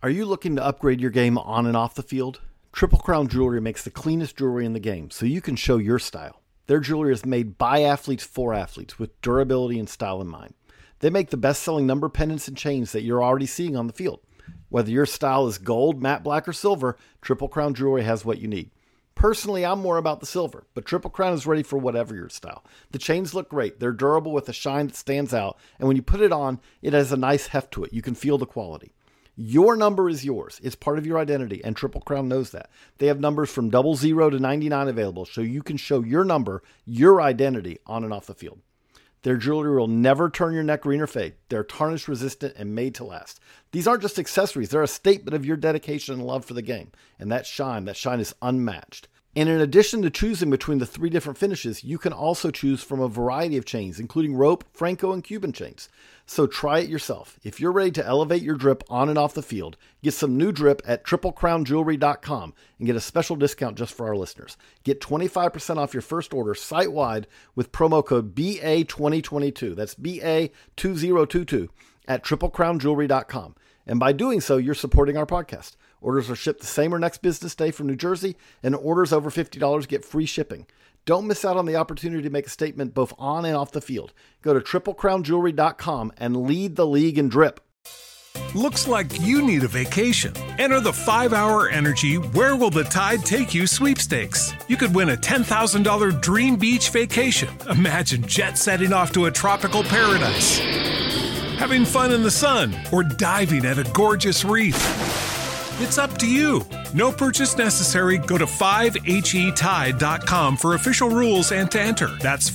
Are you looking to upgrade your game on and off the field? Triple Crown Jewelry makes the cleanest jewelry in the game, so you can show your style. Their jewelry is made by athletes for athletes with durability and style in mind. They make the best-selling number pendants and chains that you're already seeing on the field. Whether your style is gold, matte black, or silver, Triple Crown Jewelry has what you need. Personally, I'm more about the silver, but Triple Crown is ready for whatever your style. The chains look great. They're durable with a shine that stands out, and when you put it on, it has a nice heft to it. You can feel the quality. Your number is yours. It's part of your identity, and Triple Crown knows that. They have numbers from 00 to 99 available, so you can show your number, your identity, on and off the field. Their jewelry will never turn your neck green or fade. They're tarnish resistant and made to last. These aren't just accessories. They're a statement of your dedication and love for the game. And that shine is unmatched. And in addition to choosing between the 3 different finishes, you can also choose from a variety of chains, including rope, Franco, and Cuban chains. So try it yourself. If you're ready to elevate your drip on and off the field, get some new drip at triplecrownjewelry.com and get a special discount just for our listeners. Get 25% off your first order site-wide with promo code BA2022. That's BA2022 at triplecrownjewelry.com. And by doing so, you're supporting our podcast. Orders are shipped the same or next business day from New Jersey, and orders over $50 get free shipping. Don't miss out on the opportunity to make a statement both on and off the field. Go to triplecrownjewelry.com and lead the league in drip. Looks like you need a vacation. Enter the 5-Hour Energy Where Will the Tide Take You sweepstakes. You could win a $10,000 dream beach vacation. Imagine jet setting off to a tropical paradise, having fun in the sun, or diving at a gorgeous reef. It's up to you. No purchase necessary. Go to 5HETide.com for official rules and to enter. That's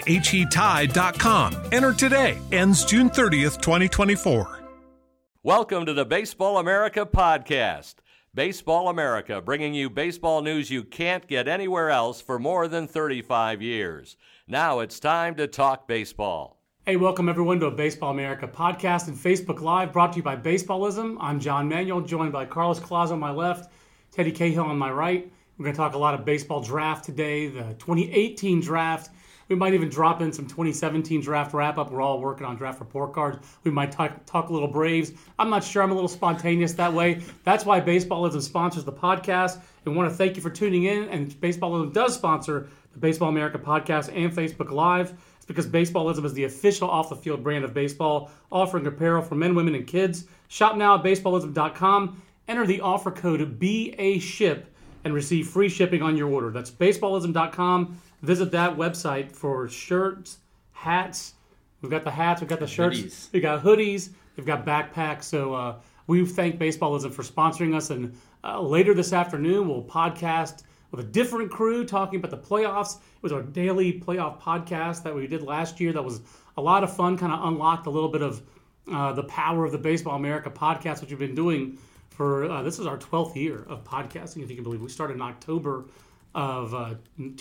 5HETide.com. Enter today. Ends June 30th, 2024. Welcome to the Baseball America podcast. Baseball America, bringing you baseball news you can't get anywhere else for more than 35 years. Now it's time to talk baseball. Hey, welcome everyone to a Baseball America podcast and Facebook Live brought to you by Baseballism. I'm John Manuel, joined by Carlos Collazo on my left, Teddy Cahill on my right. We're going to talk a lot of baseball draft today, the 2018 draft. We might even drop in some 2017 draft wrap-up. We're all working on draft report cards. We might talk a little Braves. I'm not sure. I'm a little spontaneous that way. That's why Baseballism sponsors the podcast. And we want to thank you for tuning in. And Baseballism does sponsor the Baseball America podcast and Facebook Live. Because Baseballism is the official off-the-field brand of baseball, offering apparel for men, women, and kids. Shop now at baseballism.com. Enter the offer code BASHIP and receive free shipping on your order. That's baseballism.com. Visit that website for shirts, hats. We've got the hats, we've got the shirts, we've got hoodies, we've got backpacks. So we thank Baseballism for sponsoring us. And later this afternoon, we'll podcast with a different crew talking about the playoffs. It was our daily playoff podcast that we did last year. That was a lot of fun, kind of unlocked a little bit of the power of the Baseball America podcast, which we've been doing for, this is our 12th year of podcasting, if you can believe. We started in October of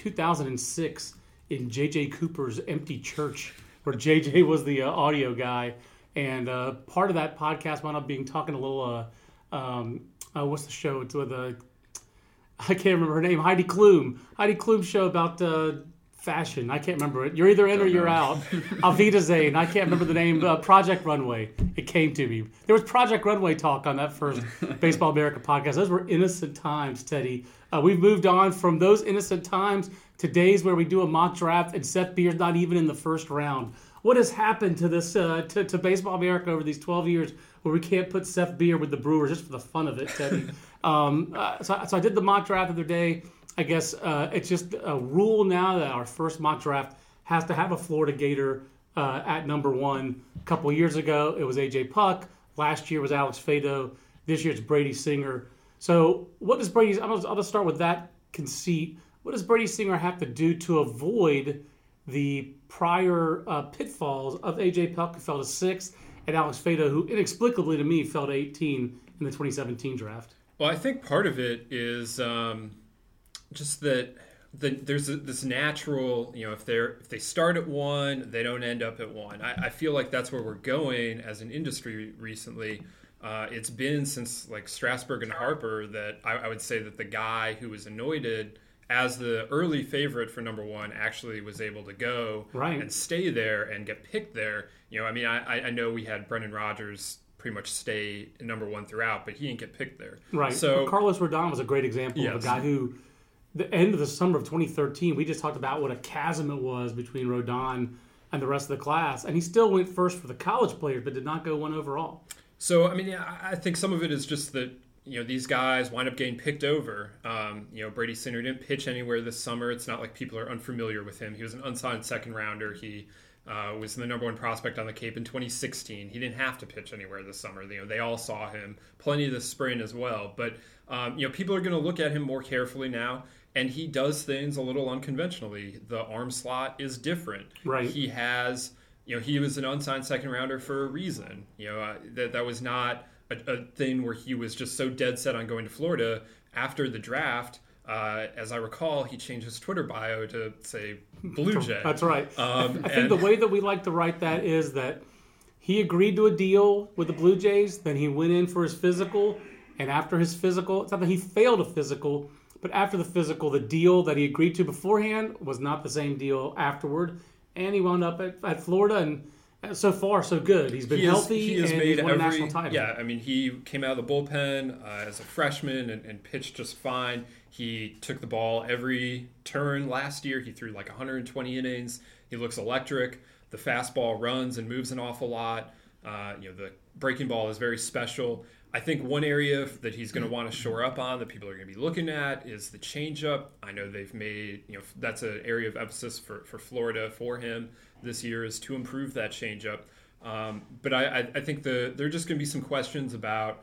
2006 in J.J. Cooper's empty church, where J.J. was the audio guy. And part of that podcast wound up being talking a little, what's the show? It's with I can't remember her name. Heidi Klum. Heidi Klum's show about fashion. I can't remember it. You're either in or you're out. Alvita Zane. I can't remember the name. Project Runway. It came to me. There was Project Runway talk on that first Baseball America podcast. Those were innocent times, Teddy. We've moved on from those innocent times to days where we do a mock draft and Seth Beer's not even in the first round. What has happened to this to Baseball America over these 12 years where we can't put Seth Beer with the Brewers just for the fun of it, Teddy? So I did the mock draft the other day. I guess it's just a rule now that our first mock draft has to have a Florida Gator at number 1. A couple years ago, it was A.J. Puck. Last year was Alex Fado. This year it's Brady Singer. So what does Brady... I'll just start with that conceit. What does Brady Singer have to do to avoid the prior pitfalls of A.J. Puck, who fell to 6th, and Alex Fado, who inexplicably to me fell to 18 in the 2017 draft? Well, I think part of it is just that there's this natural, if they start at 1, they don't end up at 1. I feel like that's where we're going as an industry recently. It's been since like Strasburg and Harper that I would say that the guy who was anointed as the early favorite for number 1 actually was able to go and stay there and get picked there. I know we had Brendan Rodgers pretty much stay number one throughout, but he didn't get picked there. Right. So but Carlos Rodon was a great example of a guy who, the end of the summer of 2013, we just talked about what a chasm it was between Rodon and the rest of the class, and he still went first for the college players, but did not go 1 overall. So, I mean, I think some of it is just that, these guys wind up getting picked over. Brady Singer didn't pitch anywhere this summer. It's not like people are unfamiliar with him. He was an unsigned second rounder. He was the number one prospect on the Cape in 2016. He didn't have to pitch anywhere this summer. They all saw him. Plenty this spring as well. But, people are going to look at him more carefully now. And he does things a little unconventionally. The arm slot is different. Right. He has, he was an unsigned second rounder for a reason. That was not a thing where he was just so dead set on going to Florida after the draft. As I recall, he changed his Twitter bio to say Blue Jay. That's right. I think the way that we like to write that is that he agreed to a deal with the Blue Jays, then he went in for his physical, and after his physical, it's not that he failed a physical, but after the physical, the deal that he agreed to beforehand was not the same deal afterward, and he wound up at Florida, and so far, so good. He's been healthy, and he's won a national title. Yeah, I mean, he came out of the bullpen as a freshman and pitched just fine. He took the ball every turn last year. He threw like 120 innings. He looks electric. The fastball runs and moves an awful lot. The breaking ball is very special. I think one area that he's going to want to shore up on that people are going to be looking at is the changeup. I know they've made, that's an area of emphasis for Florida for him this year is to improve that changeup. But I think there are just going to be some questions about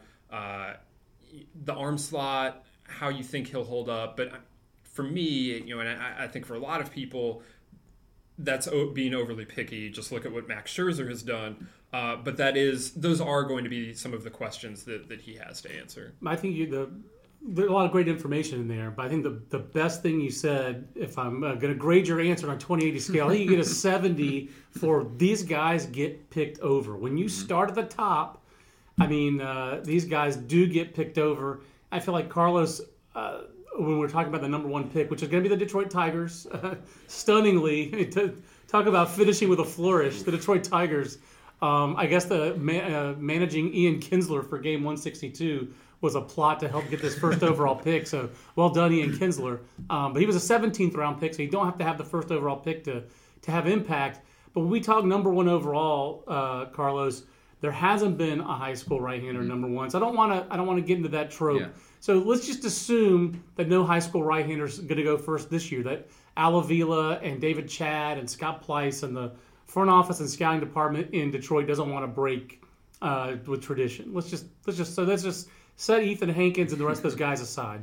the arm slot, how you think he'll hold up. But for me, and I think for a lot of people, that's being overly picky. Just look at what Max Scherzer has done. But those are going to be some of the questions that he has to answer. I think there's a lot of great information in there, but I think the best thing you said, if I'm going to grade your answer on a 20/80 scale, I think you get a 70 for these guys get picked over. When you start at the top, I mean, these guys do get picked over. I feel like Carlos, when we're talking about the number one pick, which is going to be the Detroit Tigers, stunningly, to talk about finishing with a flourish, the Detroit Tigers, I guess the managing Ian Kinsler for game 162 was a plot to help get this first overall pick. So well done, Ian Kinsler. But he was a 17th round pick, so you don't have to have the first overall pick to have impact. But when we talk number one overall, Carlos, there hasn't been a high school right-hander number one. So I don't want to get into that trope. Yeah. So let's just assume that no high school right-handers going to go first this year. That Al Avila and David Chad and Scott Pleiss and the front office and scouting department in Detroit doesn't want to break with tradition. Let's just set Ethan Hankins and the rest of those guys aside.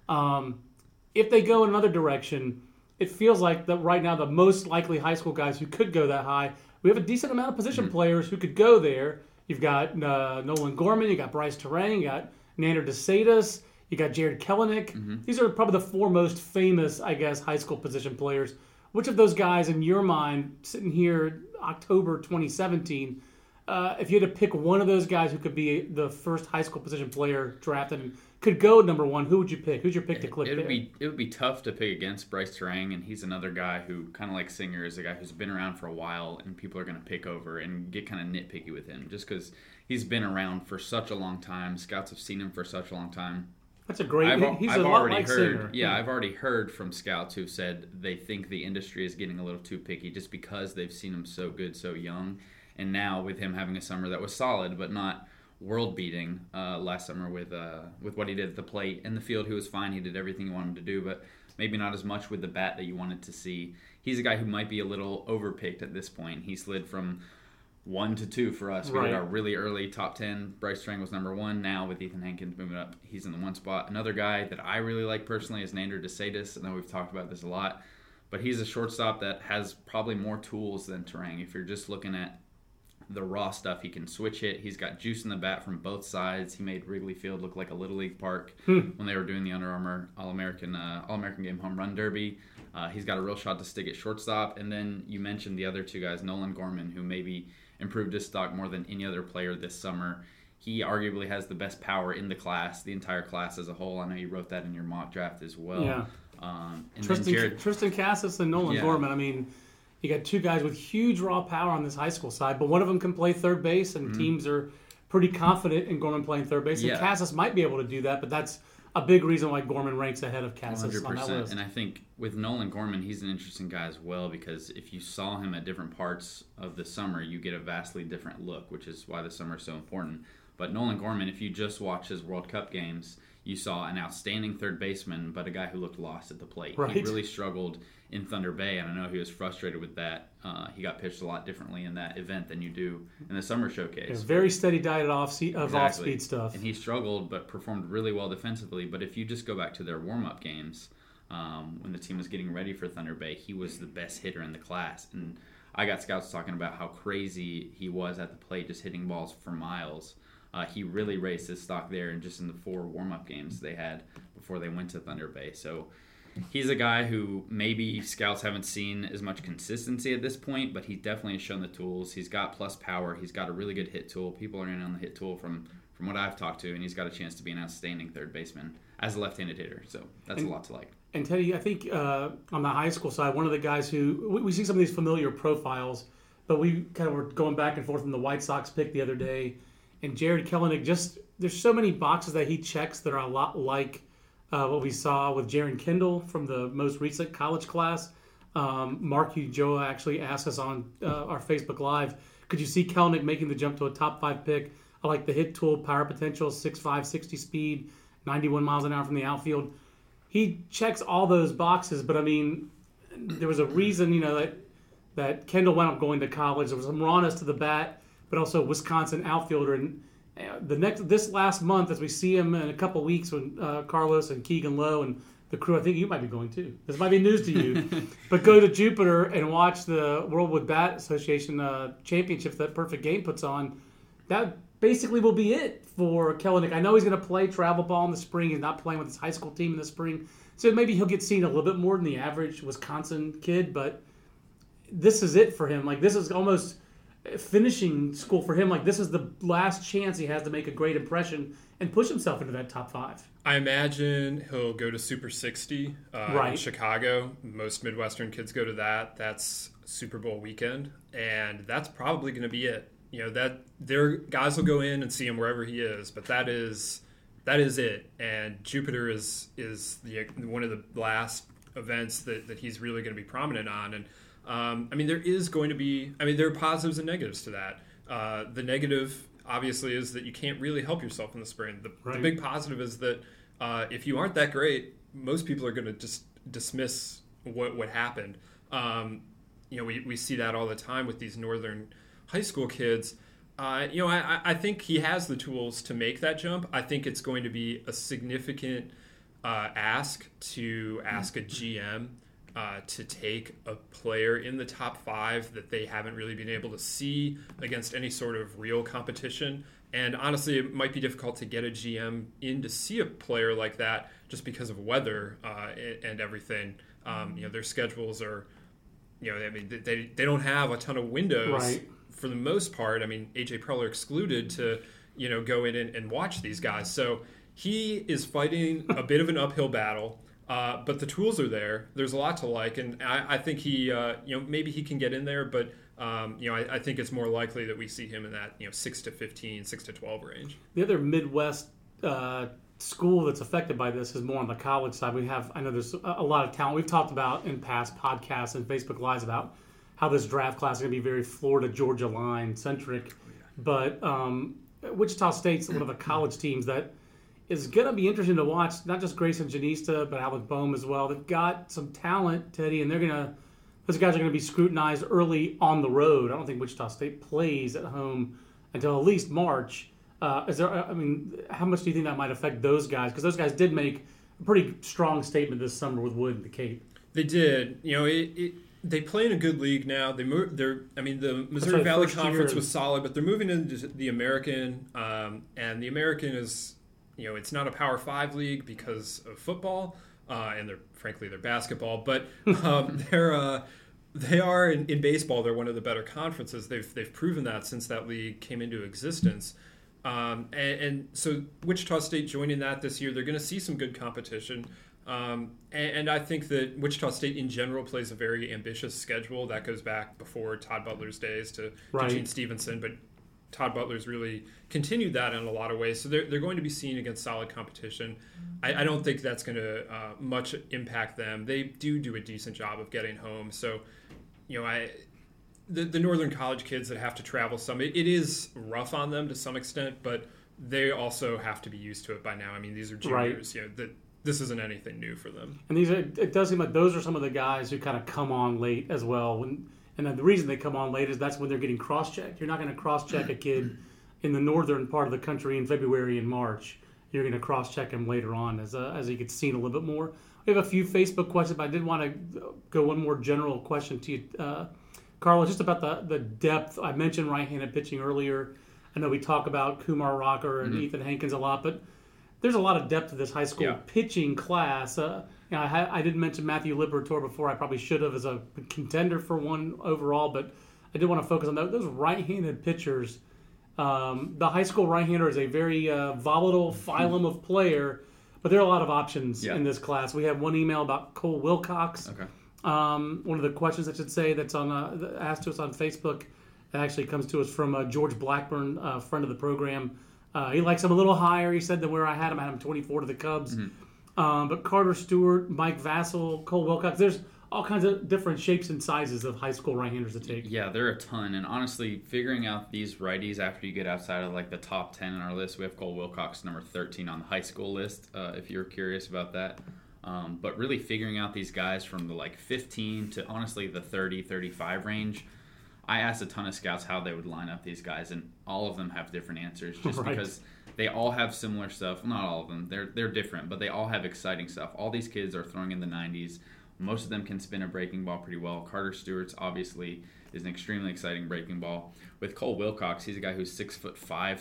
If they go in another direction, it feels like that right now the most likely high school guys who could go that high, we have a decent amount of position players who could go there. You've got Nolan Gorman, you got Bryce Terang, you got Nander DeSatis, you got Jared Kelenic. These are probably the four most famous, I guess, high school position players. Which of those guys, in your mind, sitting here October 2017, if you had to pick one of those guys who could be the first high school position player drafted and could go number one, who would you pick? Who's your pick to click there? It would be tough to pick against Bryce Terang, and he's another guy who, kind of like Singer, is a guy who's been around for a while, and people are going to pick over and get kind of nitpicky with him just because he's been around for such a long time. Scouts have seen him for such a long time. That's a great. He's a lot like Singer. Yeah, I've already heard from scouts who've said they think the industry is getting a little too picky just because they've seen him so good, so young, and now with him having a summer that was solid but not world-beating last summer with what he did at the plate. In the field, he was fine. He did everything he wanted to do, but maybe not as much with the bat that you wanted to see. He's a guy who might be a little overpicked at this point. He slid from 1 to 2 for us. We had our really early top 10. Bryce Terang was number 1. Now with Ethan Hankins moving up, he's in the 1 spot. Another guy that I really like personally is Nander DeSatis. I know we've talked about this a lot, but he's a shortstop that has probably more tools than Terang. If you're just looking at the raw stuff, he can switch it. He's got juice in the bat from both sides. He made Wrigley Field look like a Little League park when they were doing the Under Armour All-American Game Home Run Derby. He's got a real shot to stick at shortstop. And then you mentioned the other two guys, Nolan Gorman, who maybe improved his stock more than any other player this summer. He arguably has the best power in the class, the entire class as a whole. I know you wrote that in your mock draft as well. Yeah. Tristan Cassis and Nolan Gorman. I mean, you got two guys with huge raw power on this high school side, but one of them can play third base, and teams are pretty confident in Gorman playing third base. And Casas might be able to do that, but that's a big reason why Gorman ranks ahead of Casas 100%. On that list. And I think with Nolan Gorman, he's an interesting guy as well, because if you saw him at different parts of the summer, you get a vastly different look, which is why the summer is so important. But Nolan Gorman, if you just watch his World Cup games, you saw an outstanding third baseman, but a guy who looked lost at the plate. Right. He really struggled in Thunder Bay, and I know he was frustrated with that. He got pitched a lot differently in that event than you do in the summer showcase. Very steady diet of off-speed stuff. And he struggled, but performed really well defensively. But if you just go back to their warm-up games, when the team was getting ready for Thunder Bay, he was the best hitter in the class. And I got scouts talking about how crazy he was at the plate, just hitting balls for miles. He really raised his stock there, and just in the 4 warm-up games they had before they went to Thunder Bay. So he's a guy who maybe scouts haven't seen as much consistency at this point, but he definitely has shown the tools. He's got plus power. He's got a really good hit tool. People are in on the hit tool from what I've talked to, and he's got a chance to be an outstanding third baseman as a left-handed hitter. So that's a lot to like. And Teddy, I think on the high school side, one of the guys who we see some of these familiar profiles, but we kind of were going back and forth from the White Sox pick the other day. And Jared Kelenic, there's so many boxes that he checks that are a lot like what we saw with Jaron Kendall from the most recent college class. Mark Ujoa actually asked us on our Facebook Live, could you see Kelenic making the jump to a top 5 pick? I like the hit tool, power potential, 6'5", 60 speed, 91 miles an hour from the outfield. He checks all those boxes, but I mean, there was a reason, that Kendall wound up going to college. There was some rawness to the bat, but also Wisconsin outfielder. And this last month, as we see him in a couple weeks, when Carlos and Keegan Lowe and the crew, I think you might be going too. This might be news to you, but go to Jupiter and watch the World Wood Bat Association championships that Perfect Game puts on. That basically will be it for Kelenic. I know he's going to play travel ball in the spring. He's not playing with his high school team in the spring, so maybe he'll get seen a little bit more than the average Wisconsin kid. But this is it for him. Like, this is almost finishing school for him. Like, this is the last chance he has to make a great impression and push himself into that top 5. I imagine he'll go to Super 60 right. in Chicago. Most Midwestern kids go to that. That's Super Bowl weekend, and that's probably going to be it. That their guys will go in and see him wherever he is, but that is it. And Jupiter is one of the last events that he's really going to be prominent on. And there is going to be, there are positives and negatives to that. The negative, obviously, is that you can't really help yourself in the spring. The big positive is that if you aren't that great, most people are going to just dismiss what happened. We see that all the time with these northern high school kids. I think he has the tools to make that jump. I think it's going to be a significant ask a GM to take a player in the top 5 that they haven't really been able to see against any sort of real competition. And honestly, it might be difficult to get a GM in to see a player like that just because of weather and everything. Their schedules are, they don't have a ton of windows. Right. For the most part. AJ Preller excluded to, go in and watch these guys. So he is fighting a bit of an uphill battle. But the tools are there. There's a lot to like, and I think he, maybe he can get in there, but I think it's more likely that we see him in that 6 to 15, 6 to 12 range. The other Midwest school that's affected by this is more on the college side. I know there's a lot of talent. We've talked about in past podcasts and Facebook Lives about how this draft class is going to be very Florida, Georgia line centric, but Wichita State's one of the college teams that is going to be interesting to watch, not just Grayson Janista, but Alec Boehm as well. They've got some talent, Teddy, and those guys are going to be scrutinized early on the road. I don't think Wichita State plays at home until at least March. How much do you think that might affect those guys? Because those guys did make a pretty strong statement this summer with Wood and the Cape. They did. They play in a good league now. The Missouri Valley Conference was solid, but they're moving into the American, and the American is, it's not a Power 5 league because of football, and their basketball, but they are in baseball. They're one of the better conferences. They've proven that since that league came into existence, and so Wichita State joining that this year, they're going to see some good competition. And I think that Wichita State in general plays a very ambitious schedule that goes back before Todd Butler's days to Gene Stevenson. But Todd Butler's really continued that in a lot of ways. So they're going to be seen against solid competition. I don't think that's going to much impact them. They do a decent job of getting home. So, the Northern College kids that have to travel some, it is rough on them to some extent, but they also have to be used to it by now. I mean, these are juniors. Right. This isn't anything new for them. And it does seem like those are some of the guys who kind of come on late as well. And then the reason they come on late is that's when they're getting cross-checked. You're not going to cross-check a kid in the northern part of the country in February and March. You're going to cross-check him later on as he gets seen a little bit more. We have a few Facebook questions, but I did want to go one more general question to you, Carlos, just about the depth. I mentioned right-handed pitching earlier. I know we talk about Kumar Rocker and Ethan Hankins a lot, but there's a lot of depth to this high school pitching class. I didn't mention Matthew Liberatore before. I probably should have as a contender for one overall, but I did want to focus on those right-handed pitchers. The high school right-hander is a very volatile phylum of player, but there are a lot of options in this class. We have one email about Cole Wilcox. Okay. One of the questions, I should say, that's on asked to us on Facebook, that actually comes to us from George Blackburn, a friend of the program. He likes him a little higher, he said, than where I had him 24 to the Cubs. But Carter Stewart, Mike Vassell, Cole Wilcox, there's all kinds of different shapes and sizes of high school right-handers to take. Yeah, there are a ton. And honestly, figuring out these righties after you get outside of like the top 10 in our list, we have Cole Wilcox, number 13 on the high school list, if you're curious about that. But really figuring out these guys from the like 15 to honestly the 30, 35 range, I asked a ton of scouts how they would line up these guys, and all of them have different answers just because they all have similar stuff. Well, not all of them. They're different, but they all have exciting stuff. All these kids are throwing in the 90s. Most of them can spin a breaking ball pretty well. Carter Stewart's obviously is an extremely exciting breaking ball. With Cole Wilcox, he's a guy who's 6'5",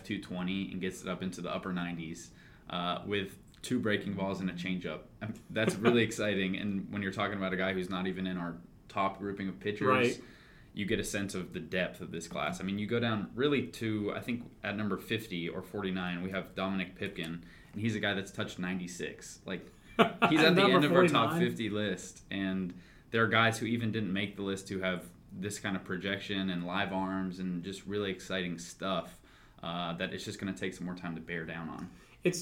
220, and gets it up into the upper 90s with 2 breaking balls and a changeup. That's really exciting. And when you're talking about a guy who's not even in our top grouping of pitchers, you get a sense of the depth of this class. I mean, you go down really to, I think, at number 50 or 49, we have Dominic Pipkin, and he's a guy that's touched 96. Like, he's at the end of 49. Our top 50 list, and there are guys who even didn't make the list who have this kind of projection and live arms and just really exciting stuff that it's just going to take some more time to bear down on. It's,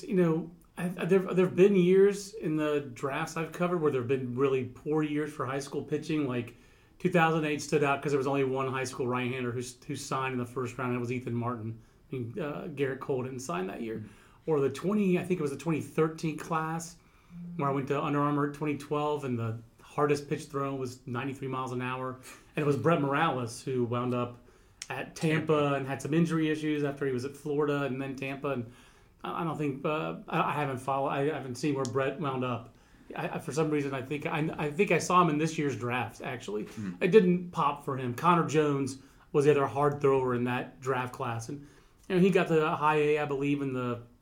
there have been years in the drafts I've covered where there have been really poor years for high school pitching. Like 2008 stood out because there was only one high school right-hander who signed in the first round, and it was Ethan Martin. I mean, Garrett Cole didn't sign that year. Or I think it was the 2013 class where I went to Under Armour 2012, and the hardest pitch thrown was 93 miles an hour. And it was Brett Morales who wound up at Tampa and had some injury issues after he was at Florida and then Tampa. And I don't think I haven't seen where Brett wound up. For some reason, I think I saw him in this year's draft. Actually, it didn't pop for him. Connor Jones was the other hard thrower in that draft class, and he got the high A, I believe, in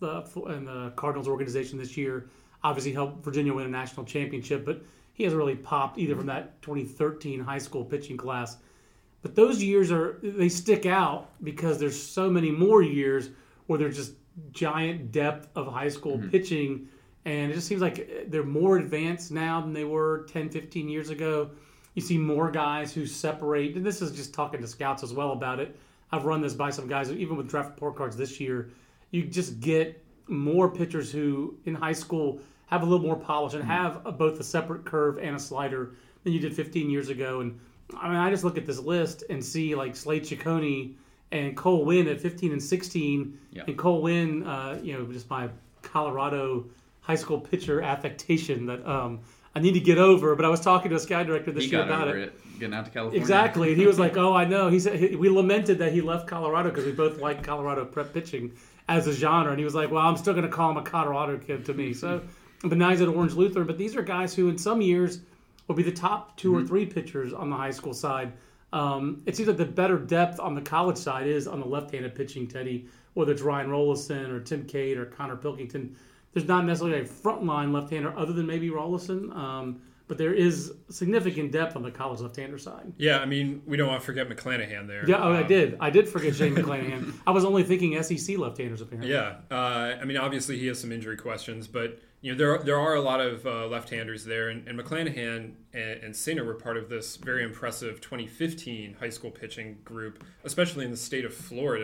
the Cardinals organization this year. Obviously, helped Virginia win a national championship, but he hasn't really popped either from that 2013 high school pitching class. But those years they stick out because there's so many more years where there's just giant depth of high school pitching. And it just seems like they're more advanced now than they were 10, 15 years ago. You see more guys who separate. And this is just talking to scouts as well about it. I've run this by some guys, even with draft report cards this year. You just get more pitchers who, in high school, have a little more polish and have both a separate curve and a slider than you did 15 years ago. And I mean, I just look at this list and see like Slade Ciccone and Cole Winn at 15 and 16. Yep. And Cole Winn, just my Colorado high school pitcher affectation that I need to get over. But I was talking to a scout director this year about it. Getting out to California. Exactly. And he was like, oh, I know. He said we lamented that he left Colorado because we both like Colorado prep pitching as a genre. And he was like, well, I'm still going to call him a Colorado kid to me. So, but now he's at Orange Lutheran. But these are guys who in some years will be the top 2 or 3 pitchers on the high school side. It seems like the better depth on the college side is on the left-handed pitching, Teddy, whether it's Ryan Rollison or Tim Cade or Connor Pilkington. There's not necessarily a frontline left-hander other than maybe Rollison, but there is significant depth on the college left-hander side. Yeah, I mean, we don't want to forget McClanahan there. Yeah, I did forget Shane McClanahan. I was only thinking SEC left-handers apparently. Yeah, I mean, obviously he has some injury questions, but there are a lot of left-handers there, and McClanahan and Singer were part of this very impressive 2015 high school pitching group, especially in the state of Florida.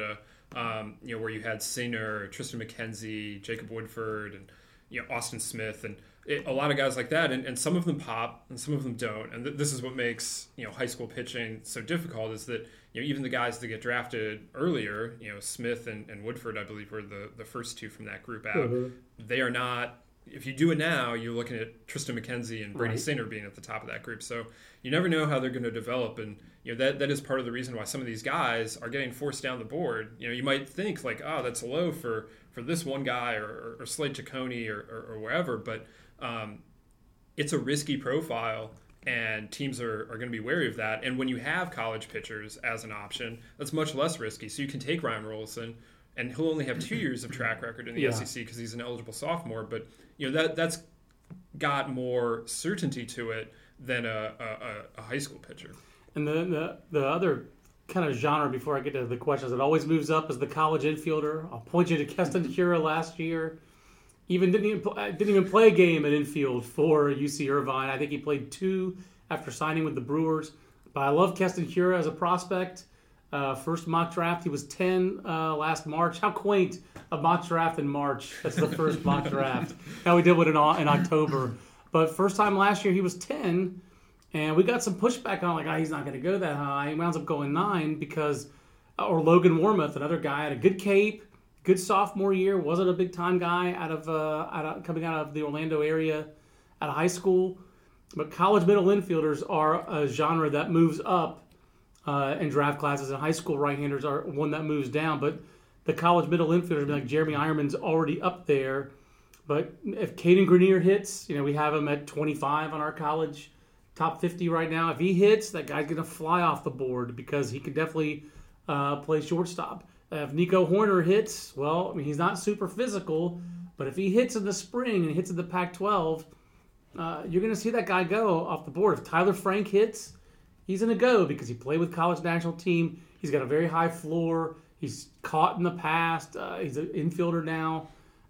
where you had Singer, Tristan McKenzie, Jacob Woodford, and Austin Smith, and a lot of guys like that, and some of them pop and some of them don't. And this is what makes high school pitching so difficult, is that even the guys that get drafted earlier, Smith and Woodford, I believe, were the first two from that group out. They are not. If you do it now, you're looking at Tristan McKenzie and Brady Singer being at the top of that group. So you never know how they're going to develop, and that is part of the reason why some of these guys are getting forced down the board. You might think like, oh, that's low for this one guy or Slade Ciccone or wherever, but it's a risky profile, and teams are going to be wary of that. And when you have college pitchers as an option, that's much less risky. So you can take Ryan Rolison, and he'll only have 2 years of track record in the SEC because he's an eligible sophomore. But that's got more certainty to it than a high school pitcher. And the other kind of genre, before I get to the questions, that always moves up is the college infielder. I'll point you to Keston Hiura last year. Didn't even play a game at infield for UC Irvine. I think he played 2 after signing with the Brewers. But I love Keston Hiura as a prospect. First mock draft, he was 10 last March. How quaint, a mock draft in March. That's the first mock draft. Now we did one in October. But first time last year, he was 10. And we got some pushback on, like, he's not going to go that high. He wound up going 9 because, or Logan Warmoth, another guy, had a good Cape, good sophomore year, wasn't a big-time guy coming out of the Orlando area out of high school. But college middle infielders are a genre that moves up in draft classes, and high school right-handers are one that moves down. But the college middle infielders, like Jeremy Ironman's already up there. But if Caden Grenier hits, we have him at 25 on our college top 50 right now. If he hits, that guy's going to fly off the board because he can definitely play shortstop. If Nico Horner hits, well, he's not super physical, but if he hits in the spring and hits in the Pac-12, you're going to see that guy go off the board. If Tyler Frank hits, he's going to go because he played with college national team. He's got a very high floor. He's caught in the past. He's an infielder now.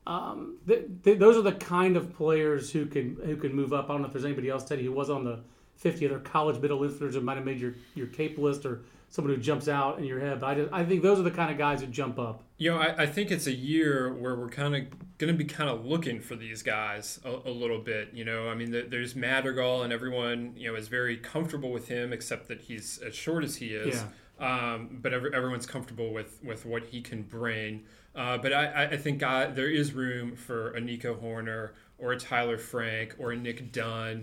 Those are the kind of players who can move up. I don't know if there's anybody else, Teddy, who was on the 50 other college middle infielders that might have made your Cape list, or someone who jumps out in your head. But I think those are the kind of guys who jump up. I think it's a year where we're kind of going to be looking for these guys a little bit. There's Madrigal, and everyone is very comfortable with him, except that he's as short as he is. Yeah. But everyone's comfortable with what he can bring. But I think there is room for a Nico Horner or a Tyler Frank or a Nick Dunn.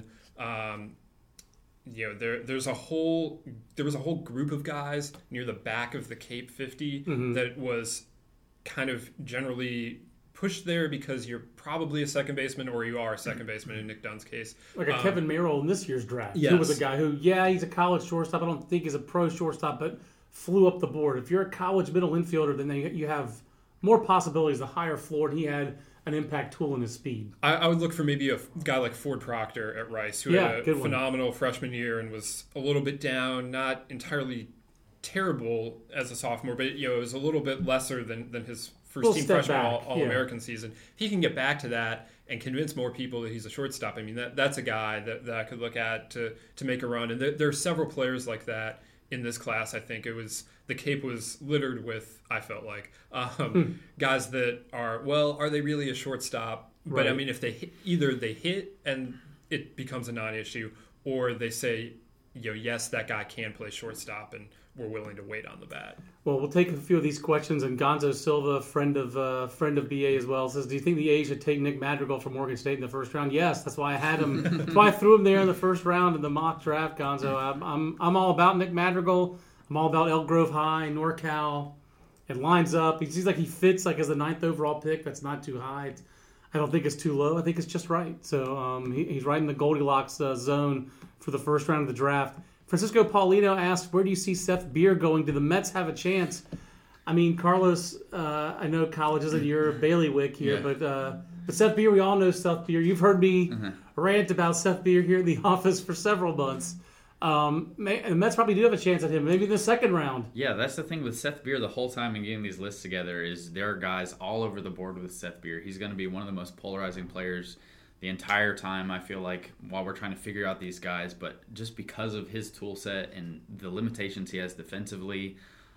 There was a whole group of guys near the back of the Cape 50 that was kind of generally pushed there because you're probably a second baseman, or you are a second baseman in Nick Dunn's case. Like a Kevin Merrill in this year's draft. Yes. Who was a guy who, he's a college shortstop. I don't think he's a pro shortstop, but flew up the board. If you're a college middle infielder, then you have more possibilities, the higher floor, and he had an impact tool in his speed. I would look for maybe a guy like Ford Proctor at Rice, who had a phenomenal freshman year and was a little bit down, not entirely terrible as a sophomore, but it was a little bit lesser than his first-team freshman All-American season. If he can get back to that and convince more people that he's a shortstop, that's a guy that I could look at to make a run. And there are several players like that in this class. I think the Cape was littered with, I felt like, guys that are they really a shortstop? Right. But if they hit and it becomes a non-issue, or they say, yes, that guy can play shortstop, and we're willing to wait on the bat. Well, we'll take a few of these questions. And Gonzo Silva, friend of BA as well, says, do you think the A's should take Nick Madrigal from Morgan State in the first round? Yes, that's why I had him. That's why I threw him there in the first round in the mock draft, Gonzo. I'm all about Nick Madrigal. I'm all about Elk Grove High, NorCal. It lines up. He seems like he fits like as the 9th overall pick. That's not too high. I don't think it's too low. I think it's just right. So he's right in the Goldilocks zone for the first round of the draft. Francisco Paulino asked, where do you see Seth Beer going? Do the Mets have a chance? Carlos, I know college isn't your bailiwick here, but Seth Beer, we all know Seth Beer. You've heard me rant about Seth Beer here in the office for several months. The Mets probably do have a chance at him, maybe in the second round. Yeah, that's the thing with Seth Beer the whole time in getting these lists together is there are guys all over the board with Seth Beer. He's going to be one of the most polarizing players the entire time, I feel like, while we're trying to figure out these guys. But just because of his tool set and the limitations he has defensively,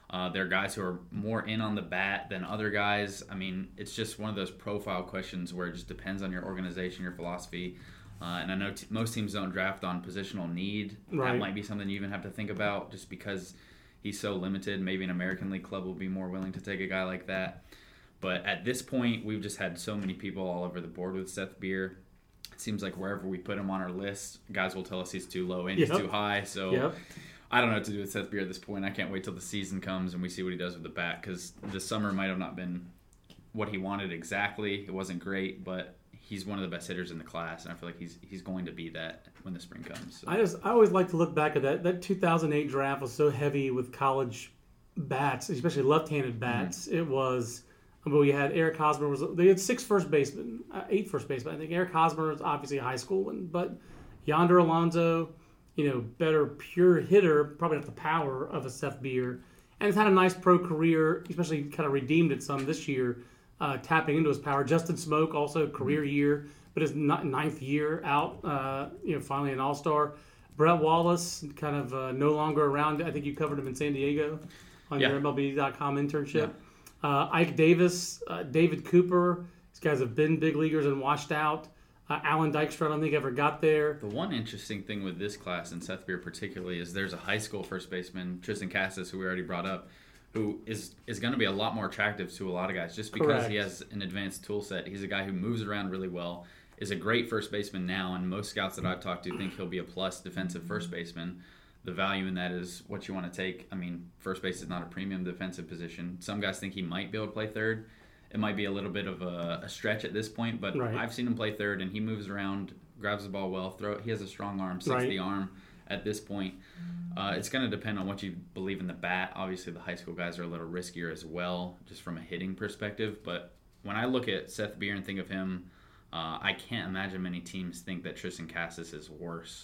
There are guys who are more in on the bat than other guys. I mean, it's just one of those profile questions where it just depends on your organization, your philosophy. And I know most teams don't draft on positional need. Right. That might be something you even have to think about just because he's so limited. Maybe an American League club will be more willing to take a guy like that. But at this point, we've just had so many people all over the board with Seth Beer. It seems like wherever we put him on our list, guys will tell us he's too low and he's too high. So I don't know what to do with Seth Beer at this point. I can't wait till the season comes and we see what he does with the bat, because the summer might have not been what he wanted exactly. It wasn't great, but he's one of the best hitters in the class, and I feel like he's going to be that when the spring comes. So. I always like to look back at that 2008 draft was so heavy with college bats, especially left-handed bats. Mm-hmm. It was, I mean, we had Eric Hosmer. They had 8 first basemen. I think Eric Hosmer was obviously a high school one, but Yonder Alonso, better pure hitter, probably not the power of a Seth Beer, and has had a nice pro career, especially kind of redeemed it some this year. Tapping into his power. Justin Smoke, also career year, but his 9th year out, finally an all-star. Brett Wallace, kind of no longer around. I think you covered him in San Diego on your MLB.com internship. Yeah. Ike Davis, David Cooper. These guys have been big leaguers and washed out. Alan Dykstra, I don't think ever got there. The one interesting thing with this class, and Seth Beer particularly, is there's a high school first baseman, Tristan Casas, who we already brought up, who is going to be a lot more attractive to a lot of guys just because he has an advanced tool set. He's a guy who moves around really well, is a great first baseman now, and most scouts that I've talked to think he'll be a plus defensive first baseman. The value in that is what you want to take. I mean, first base is not a premium defensive position. Some guys think he might be able to play third. It might be a little bit of a stretch at this point, but I've seen him play third, and he moves around, grabs the ball well, he has a strong arm, 60 arm at this point. It's going to depend on what you believe in the bat. Obviously, the high school guys are a little riskier as well, just from a hitting perspective. But when I look at Seth Beer and think of him, I can't imagine many teams think that Tristan Casas is worse.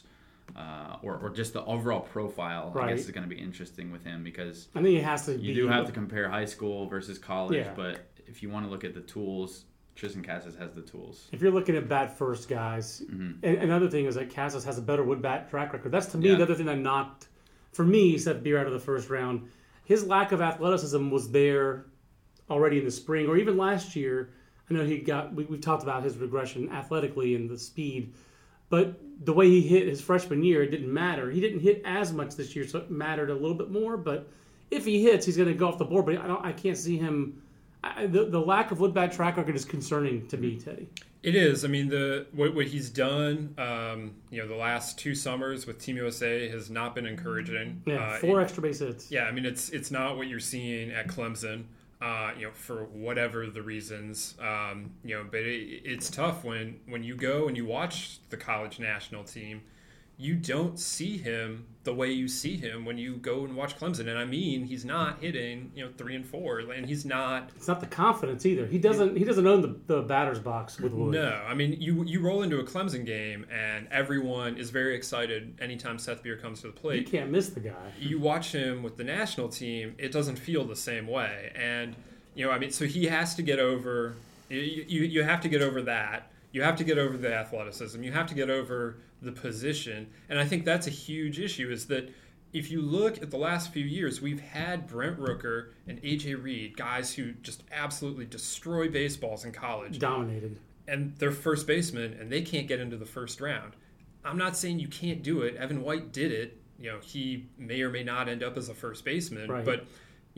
Or just the overall profile, I guess, is going to be interesting with him, because I think it has to. You do have to compare high school versus college, but if you want to look at the tools, Tristan Casas has the tools. If you're looking at bat first guys, and another thing is that Casas has a better wood bat track record. That's, to me, the other thing that knocked, for me, Seth Beer out of the first round. His lack of athleticism was there already in the spring, or even last year. I know we've talked about his regression athletically and the speed, but the way he hit his freshman year, it didn't matter. He didn't hit as much this year, so it mattered a little bit more. But if he hits, he's going to go off the board. But I can't see him. The lack of wood bat track record is concerning to me, Teddy. It is. I mean, what he's done, the last 2 summers with Team USA has not been encouraging. Yeah, 4 extra base hits. Yeah, I mean, it's not what you're seeing at Clemson. For whatever the reasons, but it's tough when you go and you watch the college national team. You don't see him the way you see him when you go and watch Clemson. And I mean, he's not hitting 3 and 4, and he's not. It's not the confidence either. He doesn't own the batter's box with Wood. No, I mean, you roll into a Clemson game and everyone is very excited anytime Seth Beer comes to the plate. You can't miss the guy. You watch him with the national team, it doesn't feel the same way. And so he has to get over. You have to get over that. You have to get over the athleticism. You have to get over the position. And I think that's a huge issue, is that if you look at the last few years, we've had Brent Rooker and A.J. Reed, guys who just absolutely destroy baseballs in college. Dominated. And they're first basemen, and they can't get into the first round. I'm not saying you can't do it. Evan White did it. He may or may not end up as a first baseman. Right. But,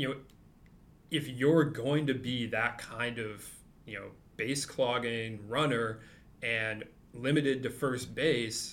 if you're going to be that kind of, base clogging runner and limited to first base,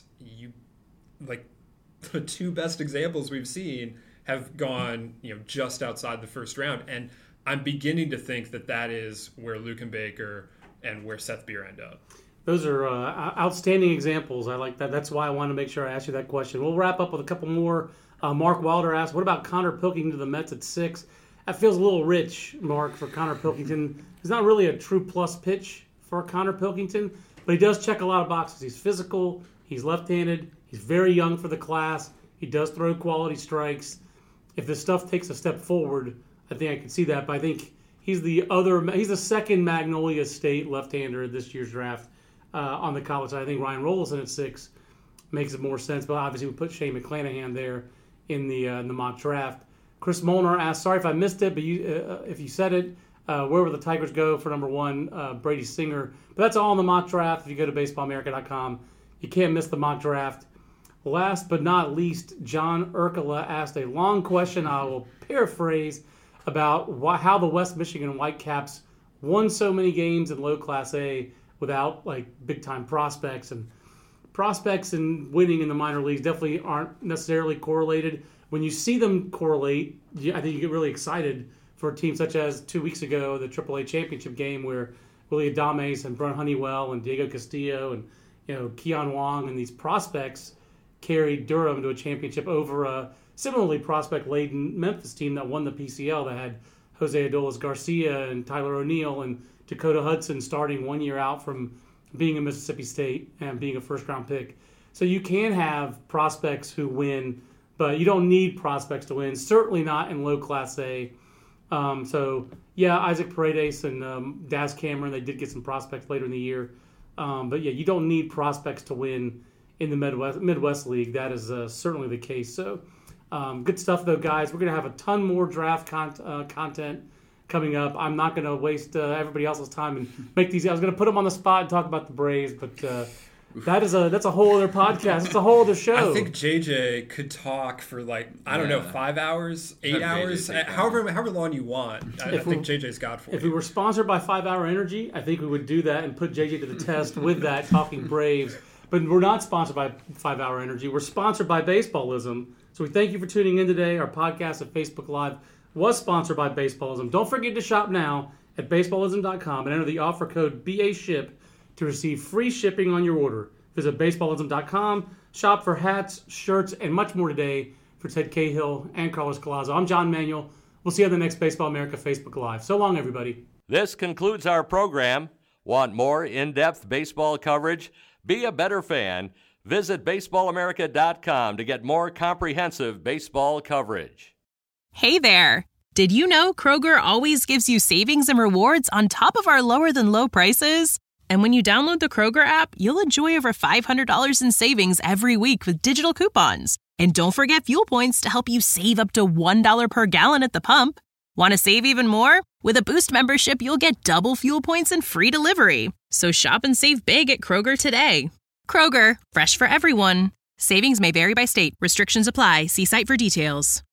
the 2 best examples we've seen have gone, just outside the first round. And I'm beginning to think that is where Luken Baker and where Seth Beer end up. Those are outstanding examples. I like that. That's why I wanted to make sure I asked you that question. We'll wrap up with a couple more. Mark Wilder asked, what about Connor Pilkington to the Mets at 6? That feels a little rich, Mark, for Connor Pilkington. He's not really a true plus pitch for Connor Pilkington, but he does check a lot of boxes. He's physical. He's left-handed. He's very young for the class. He does throw quality strikes. If this stuff takes a step forward, I think I can see that. But I think he's the second Magnolia State left-hander this year's draft on the college side. I think Ryan Rollison at 6 makes it more sense. But obviously we put Shane McClanahan there in the mock draft. Chris Molnar asked, sorry if I missed it, but if you said it, where will the Tigers go for number 1, Brady Singer? But that's all in the mock draft. If you go to baseballamerica.com, you can't miss the mock draft. Last but not least, John Urkala asked a long question. I will paraphrase about how the West Michigan Whitecaps won so many games in low Class A without like big time prospects. And prospects and winning in the minor leagues definitely aren't necessarily correlated. When you see them correlate, I think you get really excited for teams such as 2 weeks ago, the AAA championship game where Willie Adames and Brent Honeywell and Diego Castillo and Keon Wong and these prospects carried Durham to a championship over a similarly prospect-laden Memphis team that won the PCL that had Jose Adolis Garcia and Tyler O'Neill and Dakota Hudson starting 1 year out from being in Mississippi State and being a first-round pick. So you can have prospects who win, but you don't need prospects to win, certainly not in low Class A. Isaac Paredes and Daz Cameron, they did get some prospects later in the year. You don't need prospects to win in the Midwest League. That is certainly the case. So good stuff, though, guys. We're going to have a ton more draft content coming up. I'm not going to waste everybody else's time and make these. I was going to put them on the spot and talk about the Braves, but that's a whole other podcast. It's a whole other show. I think JJ could talk for 5 hours, 8 hours, however long you want. I think JJ's got for If you. we were sponsored by 5 Hour Energy, I think we would do that and put JJ to the test with that, talking Braves. But we're not sponsored by 5 Hour Energy. We're sponsored by Baseballism. So we thank you for tuning in today. Our podcast at Facebook Live was sponsored by Baseballism. Don't forget to shop now at baseballism.com and enter the offer code BASHIP to receive free shipping on your order. Visit baseballism.com, shop for hats, shirts, and much more today. For Ted Cahill and Carlos Collazo, I'm John Manuel. We'll see you on the next Baseball America Facebook Live. So long, everybody. This concludes our program. Want more in-depth baseball coverage? Be a better fan. Visit baseballamerica.com to get more comprehensive baseball coverage. Hey there. Did you know Kroger always gives you savings and rewards on top of our lower-than-low prices? And when you download the Kroger app, you'll enjoy over $500 in savings every week with digital coupons. And don't forget fuel points to help you save up to $1 per gallon at the pump. Want to save even more? With a Boost membership, you'll get double fuel points and free delivery. So shop and save big at Kroger today. Kroger, fresh for everyone. Savings may vary by state. Restrictions apply. See site for details.